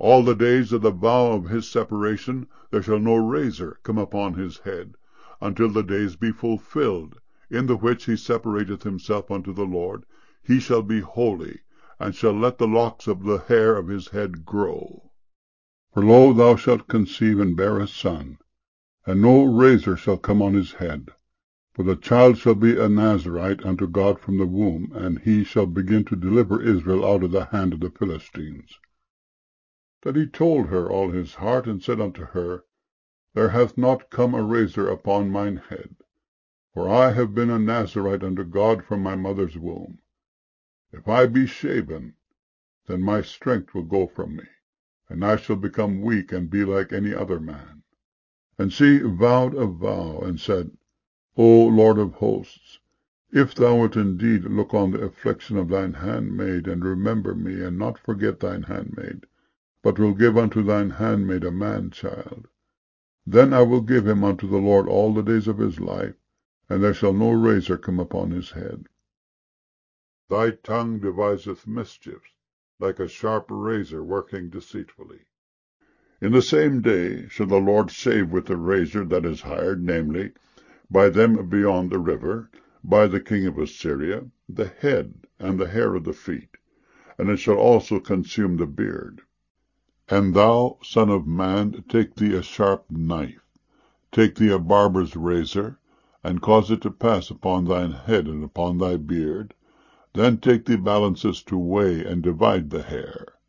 All the days of the vow of his separation there shall no razor come upon his head, until the days be fulfilled, in the which he separateth himself unto the Lord. He shall be holy, and shall let the locks of the hair of his head grow. For lo, thou shalt conceive and bear a son, and no razor shall come on his head. For the child shall be a Nazarite unto God from the womb, and he shall begin to deliver Israel out of the hand of the Philistines. Then he told her all his heart, and said unto her, There hath not come a razor upon mine head, for I have been a Nazarite unto God from my mother's womb. If I be shaven, then my strength will go from me, and I shall become weak, and be like any other man. And she vowed a vow, and said, O Lord of hosts, if thou wilt indeed look on the affliction of thine handmaid, and remember me, and not forget thine handmaid, but will give unto thine handmaid a man-child, then I will give him unto the Lord all the days of his life, and there shall no razor come upon his head. Thy tongue deviseth mischiefs, like a sharp razor working deceitfully. In the same day shall the Lord shave with the razor that is hired, namely, by them beyond the river, by the king of Assyria, the head and the hair of the feet, and it shall also consume the beard. And thou, son of man, take thee a sharp knife, take thee a barber's razor, and cause it to pass upon thine head and upon thy beard. Then take thee balances to weigh and divide the hair.